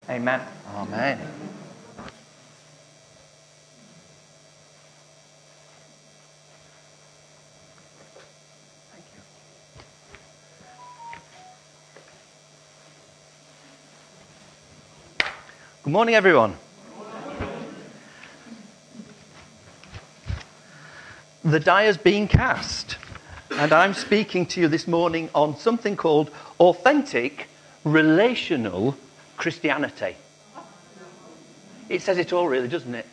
Amen. Amen. Thank you. Good morning, everyone. The die has been cast, and I'm speaking to you this morning on something called authentic relational Christianity. It says it all, really, doesn't it?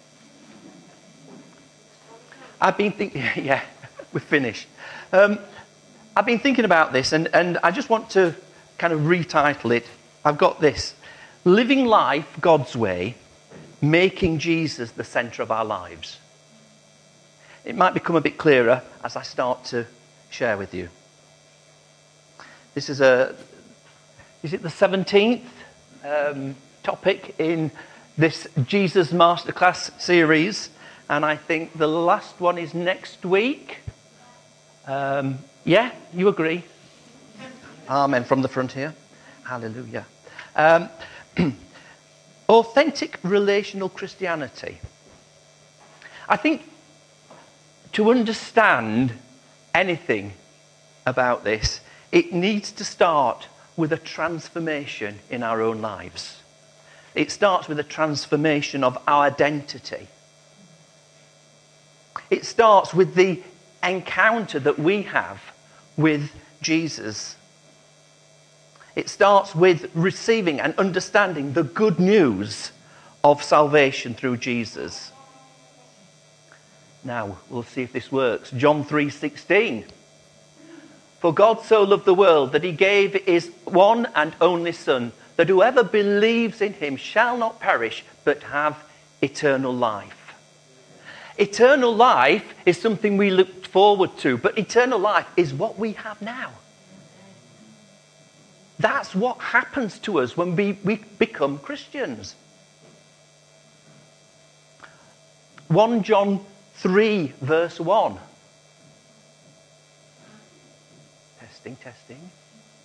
I've been thinking, yeah, we're finished. I've been thinking about this, and I just want to kind of retitle it. I've got this: Living Life God's Way, Making Jesus the Centre of Our Lives. It might become a bit clearer as I start to share with you. This is it the 17th topic in this Jesus Masterclass series, and I think the last one is next week. Yeah, you agree? Amen. From the front here. Hallelujah. Authentic relational Christianity. I think to understand anything about this, it needs to start with a transformation in our own lives. It starts with a transformation of our identity. It starts with the encounter that we have with Jesus. It starts with receiving and understanding the good news of salvation through Jesus. Now, we'll see if this works. John 3:16. For God so loved the world that he gave his one and only Son, that whoever believes in him shall not perish, but have eternal life. Eternal life is something we look forward to, but eternal life is what we have now. That's what happens to us when we become Christians. 1 John 3 verse 1. Testing.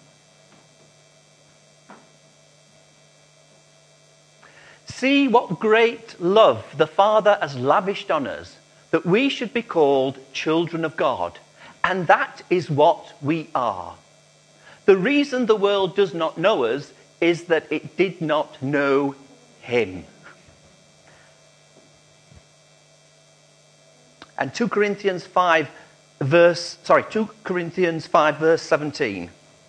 See what great love the Father has lavished on us, that we should be called children of God. And that is what we are. The reason the world does not know us is that it did not know him. And 2 Corinthians 5 verse 17.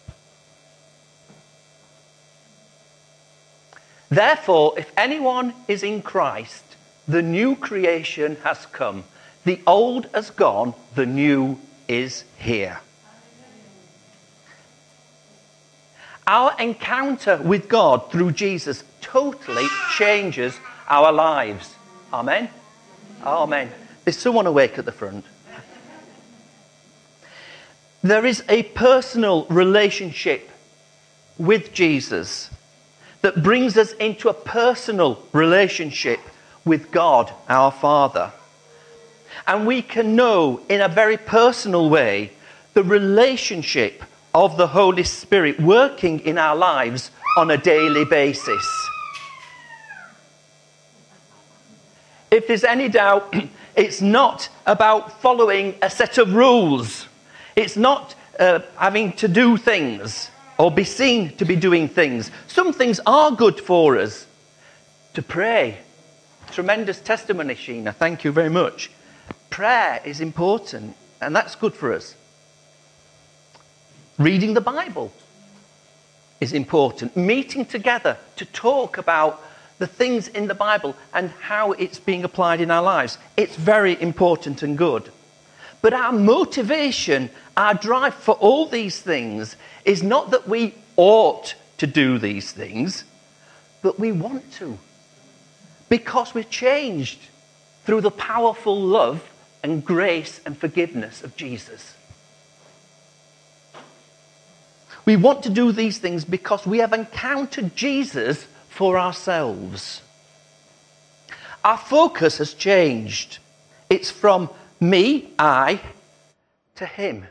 Therefore, if anyone is in Christ, the new creation has come. The old has gone, the new is here. Our encounter with God through Jesus totally changes our lives. Amen? Amen. Is someone awake at the front? There is a personal relationship with Jesus that brings us into a personal relationship with God, our Father. And we can know in a very personal way the relationship of the Holy Spirit working in our lives on a daily basis. If there's any doubt, it's not about following a set of rules. It's not having to do things or be seen to be doing things. Some things are good for us. To pray. Tremendous testimony, Sheena. Thank you very much. Prayer is important, and that's good for us. Reading the Bible is important. Meeting together to talk about the things in the Bible and how it's being applied in our lives. It's very important and good. But our motivation, our drive for all these things is not that we ought to do these things, but we want to. Because we're changed through the powerful love and grace and forgiveness of Jesus. We want to do these things because we have encountered Jesus for ourselves. Our focus has changed. It's from me, I, to him,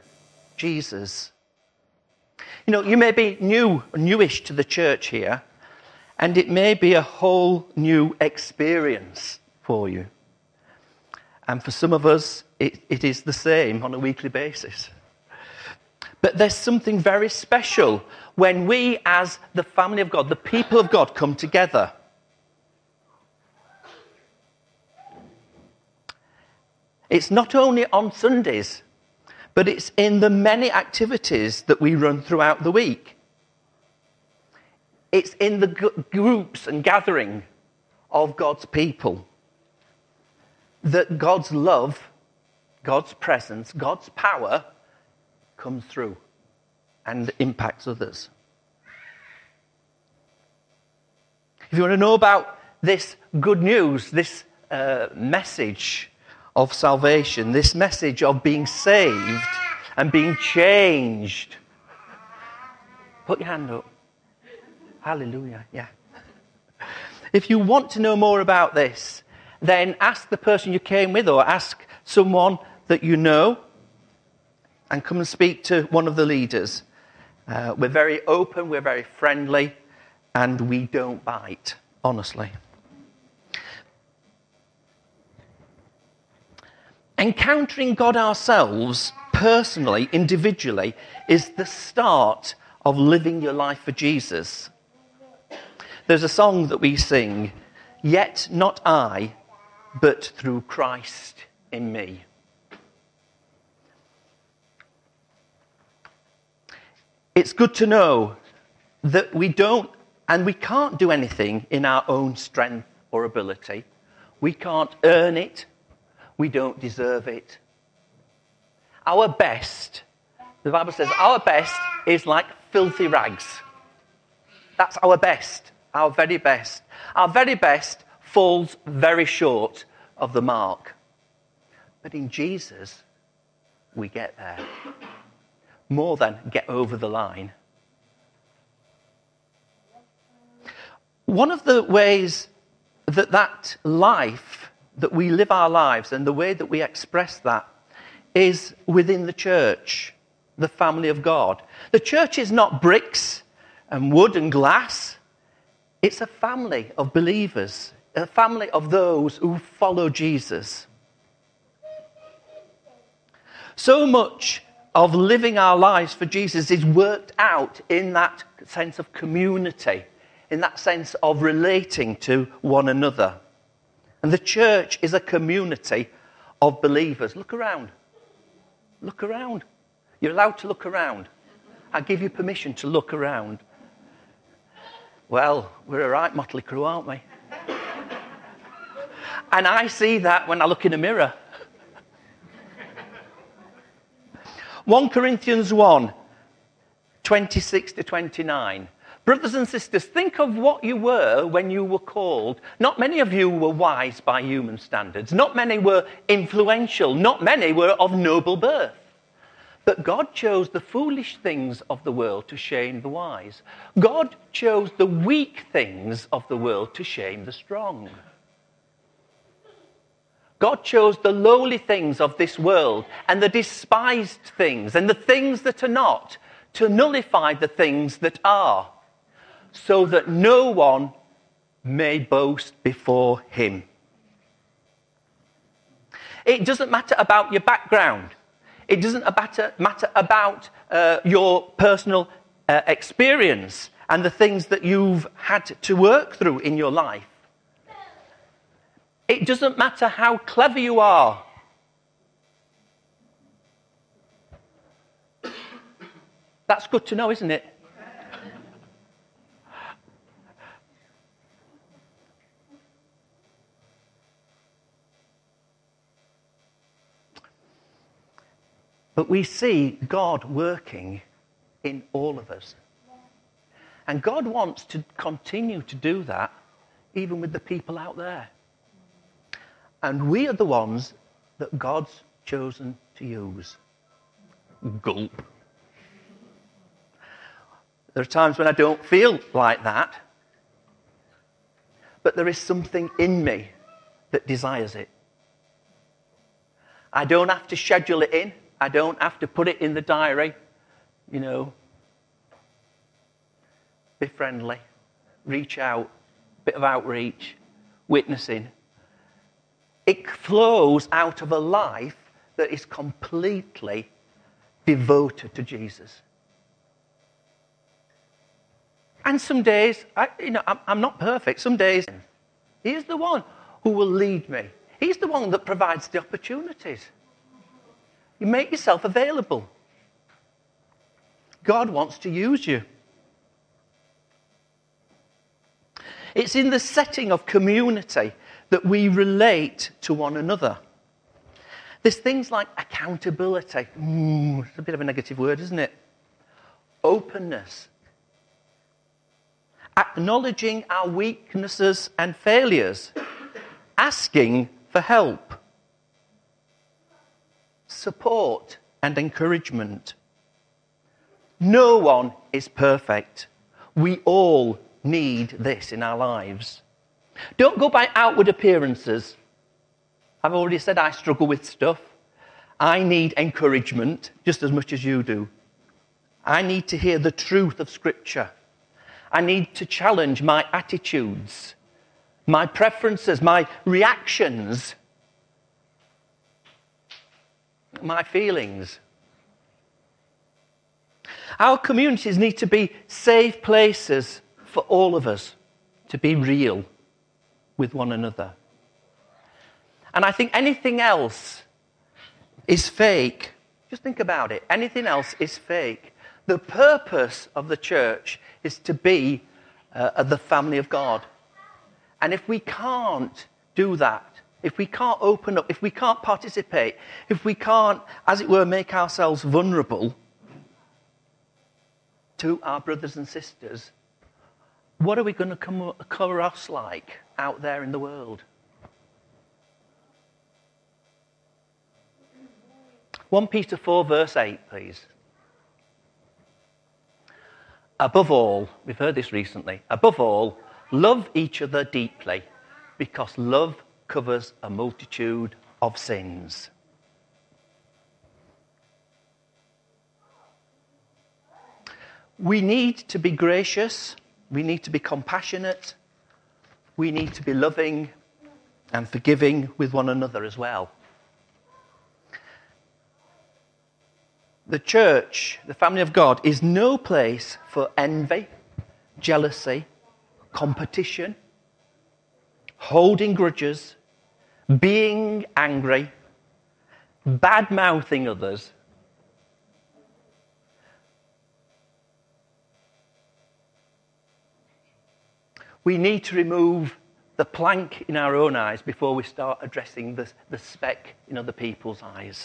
Jesus. You know, you may be newish to the church here, And it may be a whole new experience for you. And for some of us, it is the same on a weekly basis. But there's something very special when we, as the family of God, the people of God, come together. It's not only on Sundays, but it's in the many activities that we run throughout the week. It's in the groups and gathering of God's people that God's love, God's presence, God's power comes through and impacts others. If you want to know about this good news, this message of salvation, this message of being saved and being changed, put your hand up. Hallelujah, yeah. If you want to know more about this, then ask the person you came with or ask someone that you know and come and speak to one of the leaders. We're very open, we're very friendly, and we don't bite, honestly. Encountering God ourselves, personally, individually, is the start of living your life for Jesus. There's a song that we sing, "Yet not I, but through Christ in me." It's good to know that we don't and we can't do anything in our own strength or ability. We can't earn it. We don't deserve it. Our best, the Bible says, our best is like filthy rags. That's our best, our very best. Our very best falls very short of the mark. But in Jesus, we get there. More than get over the line. One of the ways that life, that we live our lives and the way that we express that is within the church, the family of God. The church is not bricks and wood and glass. It's a family of believers, a family of those who follow Jesus. So much of living our lives for Jesus is worked out in that sense of community, in that sense of relating to one another. And the church is a community of believers. Look around. Look around. You're allowed to look around. I give you permission to look around. Well, we're a right motley crew, aren't we? And I see that when I look in a mirror. 1 Corinthians 1, 26 to 29. Brothers and sisters, think of what you were when you were called. Not many of you were wise by human standards. Not many were influential. Not many were of noble birth. But God chose the foolish things of the world to shame the wise. God chose the weak things of the world to shame the strong. God chose the lowly things of this world and the despised things and the things that are not to nullify the things that are, so that no one may boast before him. It doesn't matter about your background. It doesn't matter about your personal experience and the things that you've had to work through in your life. It doesn't matter how clever you are. That's good to know, isn't it? But we see God working in all of us. And God wants to continue to do that even with the people out there. And we are the ones that God's chosen to use. Gulp. There are times when I don't feel like that. But there is something in me that desires it. I don't have to schedule it in. I don't have to put it in the diary. You know, be friendly. reach out, bit of outreach, witnessing. It flows out of a life that is completely devoted to Jesus. And some days, I'm not perfect. Some days, He's the one who will lead me. He's the one that provides the opportunities. You make yourself available. God wants to use you. It's in the setting of community that we relate to one another. There's things like accountability. It's a bit of a negative word, isn't it? Openness. Acknowledging our weaknesses and failures. Asking for help. Support and encouragement. No one is perfect. We all need this in our lives. Don't go by outward appearances. I've already said I struggle with stuff. I need encouragement just as much as you do. I need to hear the truth of Scripture. I need to challenge my attitudes, my preferences, my reactions, my feelings. Our communities need to be safe places for all of us to be real with one another. And I think anything else is fake. Just think about it. Anything else is fake. The purpose of the church is to be the family of God. And if we can't do that, if we can't open up, if we can't participate, if we can't, as it were, make ourselves vulnerable to our brothers and sisters, what are we going to come across like out there in the world? 1 Peter 4 verse 8, please. Above all, we've heard this recently, above all, love each other deeply, because love covers a multitude of sins. We need to be gracious, we need to be compassionate, we need to be loving and forgiving with one another as well. The church, the family of God, is no place for envy, jealousy, competition, holding grudges, being angry, bad-mouthing others. We need to remove the plank in our own eyes before we start addressing the speck in other people's eyes.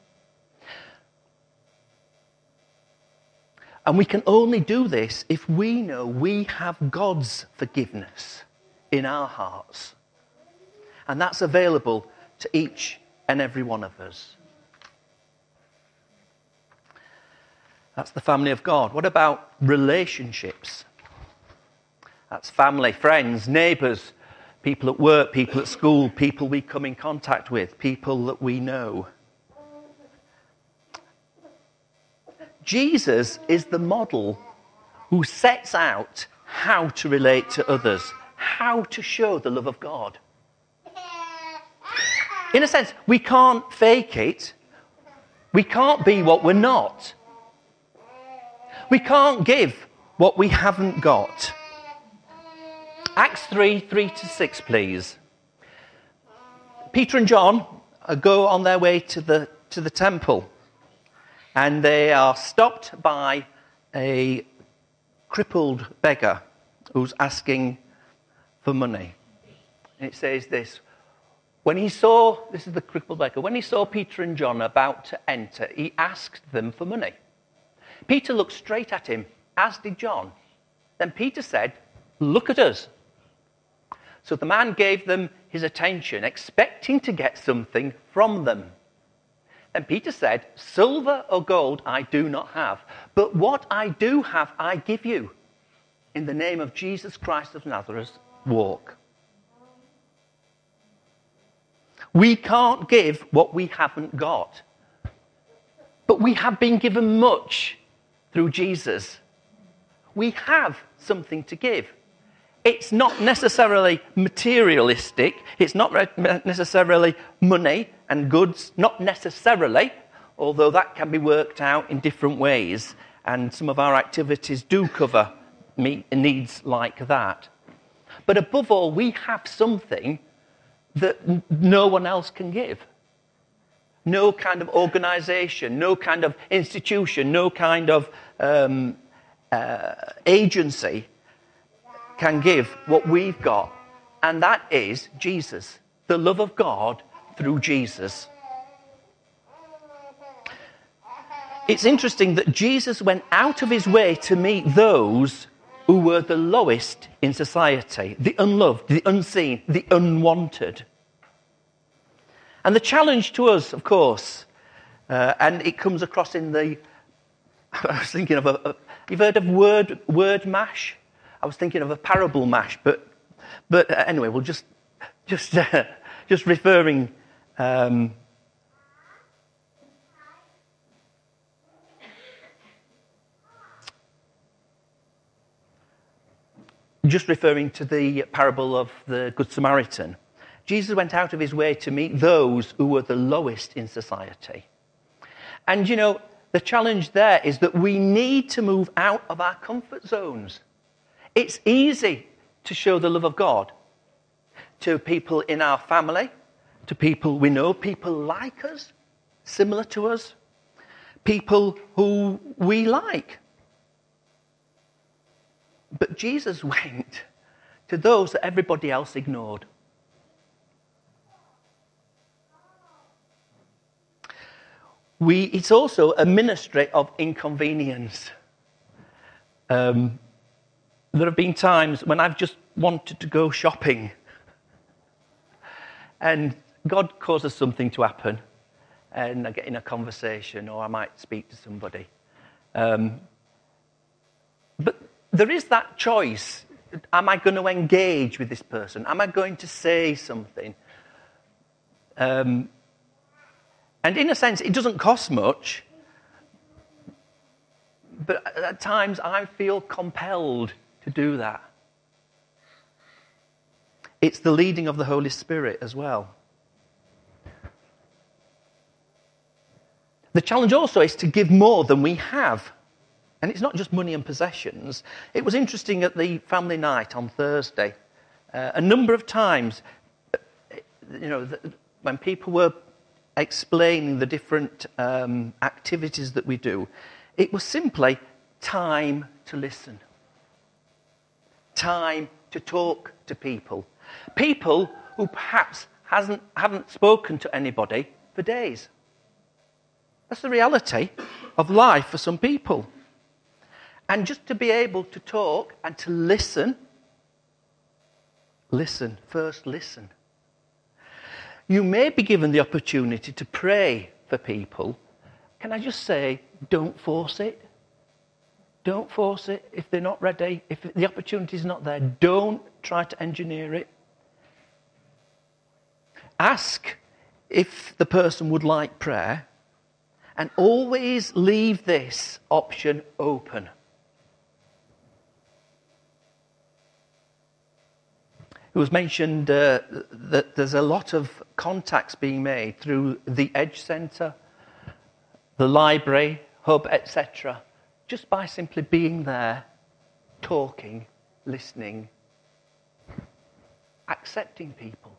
And we can only do this if we know we have God's forgiveness in our hearts. And that's available to each and every one of us. That's the family of God. What about relationships? That's family, friends, neighbours, people at work, people at school, people we come in contact with, people that we know. Jesus is the model who sets out how to relate to others, how to show the love of God. In a sense, we can't fake it. We can't be what we're not. We can't give what we haven't got. Acts 3:3-6, please. Peter and John go on their way to the temple. And they are stopped by a crippled beggar who's asking for money. And it says this, this is the crippled beggar, when he saw Peter and John about to enter, he asked them for money. Peter looked straight at him, as did John. Then Peter said, "Look at us." So the man gave them his attention, expecting to get something from them. And Peter said, "Silver or gold I do not have, but what I do have I give you. In the name of Jesus Christ of Nazareth, walk." We can't give what we haven't got. But we have been given much through Jesus. We have something to give. It's not necessarily materialistic. It's not necessarily money and goods, not necessarily, although that can be worked out in different ways. And some of our activities do cover needs like that. But above all, we have something that no one else can give. No kind of organisation, no kind of institution, no kind of agency can give what we've got. And that is Jesus, the love of God through Jesus. It's interesting that Jesus went out of his way to meet those who were the lowest in society, the unloved, the unseen, the unwanted. And the challenge to us, of course, and it comes across in the... I was thinking of you've heard of word mash? I was thinking of a parable mash, but anyway, we'll just referring... just referring to the parable of the Good Samaritan. Jesus went out of his way to meet those who were the lowest in society. And, you know, the challenge there is that we need to move out of our comfort zones. It's easy to show the love of God to people in our family, to people we know, people like us, similar to us, people who we like. But Jesus went to those that everybody else ignored. It's also a ministry of inconvenience. There have been times when I've just wanted to go shopping and God causes something to happen and I get in a conversation or I might speak to somebody. But there is that choice. Am I going to engage with this person? Am I going to say something? And in a sense, it doesn't cost much. But at times, I feel compelled to do that. It's the leading of the Holy Spirit as well. The challenge also is to give more than we have. And it's not just money and possessions. It was interesting at the family night on Thursday. A number of times, you know, when people were explaining the different activities that we do, it was simply time to listen. Time to talk to people. People who perhaps haven't spoken to anybody for days. That's the reality of life for some people. And just to be able to talk and to listen. Listen. First, listen. You may be given the opportunity to pray for people. Can I just say, don't force it. Don't force it if they're not ready. If the opportunity is not there, don't try to engineer it. Ask if the person would like prayer. And always leave this option open. It was mentioned that there's a lot of contacts being made through the Edge Centre, the library, hub, etc., just by simply being there, talking, listening, accepting people.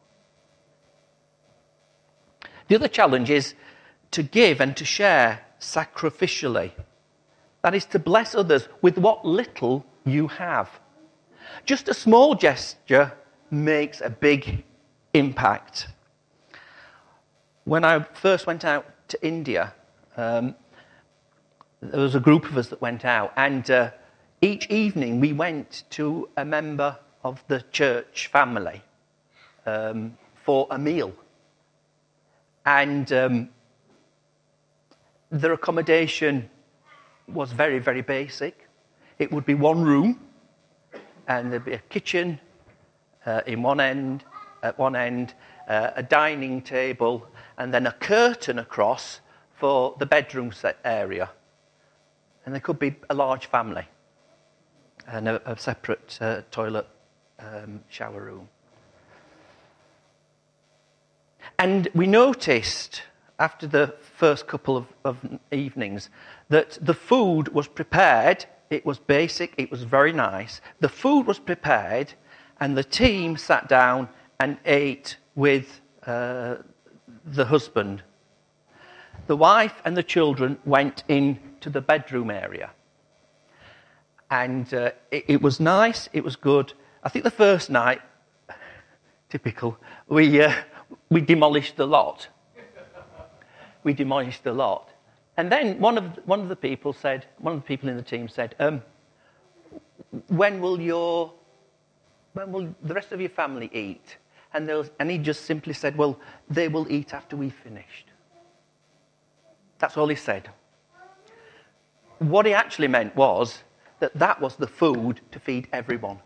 The other challenge is to give and to share sacrificially. That is to bless others with what little you have. Just a small gesture makes a big impact. When I first went out to India, there was a group of us that went out, and each evening we went to a member of the church family for a meal. And their accommodation was very, very basic. It would be one room, and there'd be a kitchen at one end, a dining table, and then a curtain across for the bedroom set area. And there could be a large family and a separate toilet shower room. And we noticed after the first couple of evenings that the food was prepared. It was basic, it was very nice. The food was prepared and the team sat down and ate with the husband. The wife and the children went into the bedroom area. And it was nice, it was good. I think the first night, typical, we demolished the lot. We demolished the lot. And then one of the people in the team said, when will the rest of your family eat? And he just simply said, well, they will eat after we've finished. That's all he said. What he actually meant was that was the food to feed everyone.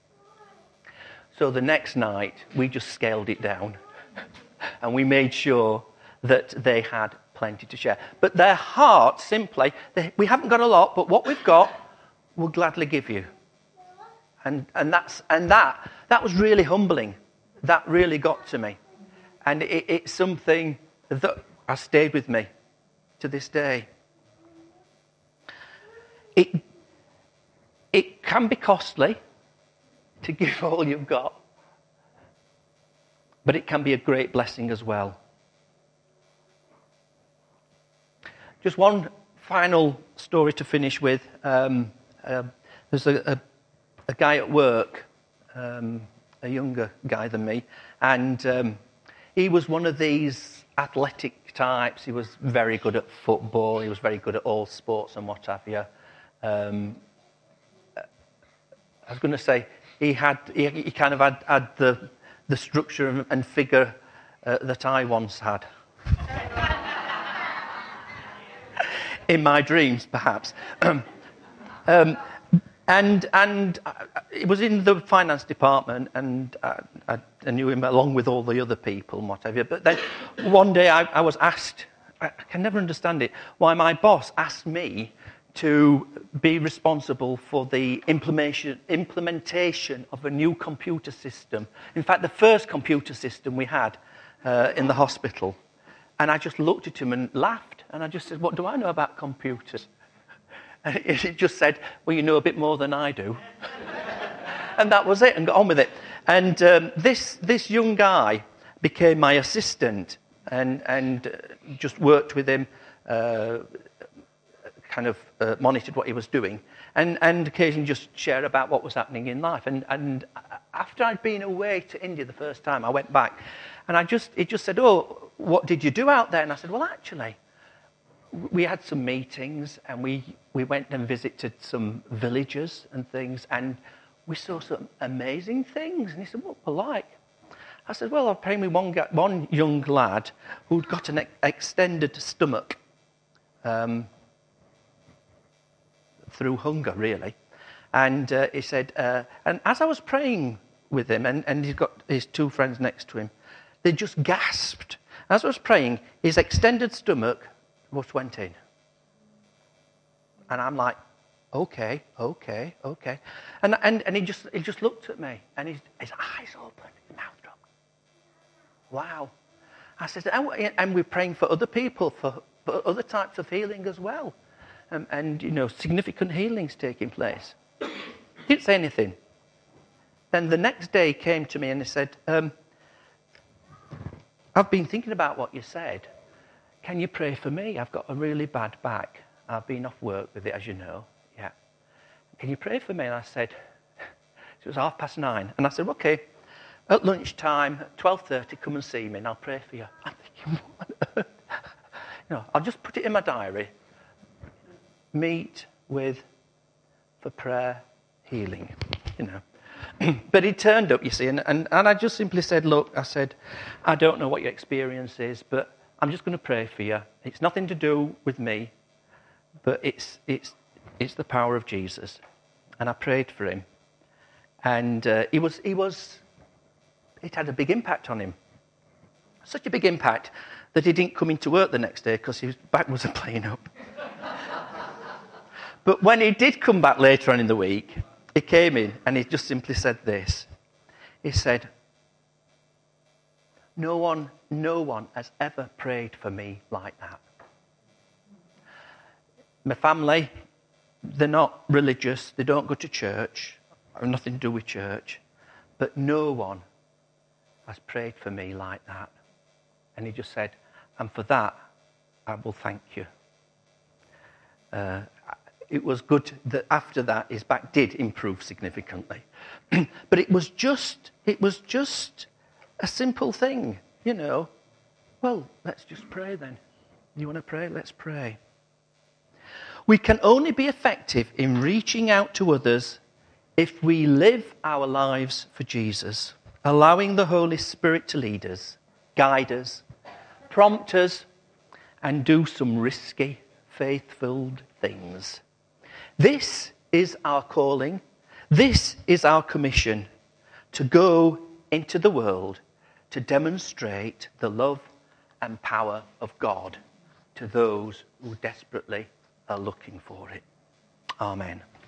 So the next night, we just scaled it down. And we made sure that they had plenty to share. But their heart simply, we haven't got a lot, but what we've got, we'll gladly give you. And that was really humbling. That really got to me. And it's something that has stayed with me to this day. It can be costly to give all you've got, but it can be a great blessing as well. Just one final story to finish with. There's a guy at work, a younger guy than me, and he was one of these athletic types. He was very good at football. He was very good at all sports and what have you. I was going to say he kind of had the structure and figure that I once had. In my dreams, perhaps. And it was in the finance department, and I knew him along with all the other people and whatever. But then one day I was asked, I can never understand it, why my boss asked me to be responsible for the implementation of a new computer system. In fact, the first computer system we had in the hospital. And I just looked at him and laughed. And I just said, what do I know about computers? And he just said, well, you know a bit more than I do. And that was it, and got on with it. And this young guy became my assistant and just worked with him, monitored what he was doing, and occasionally just share about what was happening in life. And after I'd been away to India the first time, I went back, and he just said, oh, what did you do out there? And I said, well, actually, we had some meetings, and we went and visited some villages and things, and we saw some amazing things. And he said, what were like? I said, well, I was praying with one young lad who'd got an extended stomach through hunger, really. And he said, and as I was praying with him, and he's got his two friends next to him, they just gasped. As I was praying, his extended stomach just went in. And I'm like, okay. And he just looked at me, and his eyes opened, his mouth dropped. Wow. I said, and we're praying for other people, for other types of healing as well. And significant healings taking place. Didn't say anything. Then the next day he came to me and he said, I've been thinking about what you said. Can you pray for me? I've got a really bad back. I've been off work with it, as you know. Yeah. Can you pray for me? And I said, it was 9:30. And I said, okay, at lunchtime, at 12:30, come and see me and I'll pray for you. I'm thinking, what on earth? I'll just put it in my diary. Meet for prayer, healing, But he turned up, you see, and I just simply said, look, I said, I don't know what your experience is, but I'm just going to pray for you. It's nothing to do with me, but it's the power of Jesus. And I prayed for him. And it had a big impact on him. Such a big impact that he didn't come into work the next day because his back wasn't playing up. But when he did come back later on in the week, he came in and he just simply said this. He said, no one has ever prayed for me like that. My family, they're not religious, they don't go to church, have nothing to do with church, but no one has prayed for me like that. And he just said, and for that, I will thank you. It was good that after that his back did improve significantly. But it was just a simple thing, you know. Well, let's just pray then. You want to pray? Let's pray. We can only be effective in reaching out to others if we live our lives for Jesus, allowing the Holy Spirit to lead us, guide us, prompt us, and do some risky, faith-filled things. This is our calling. This is our commission, to go into the world to demonstrate the love and power of God to those who desperately are looking for it. Amen.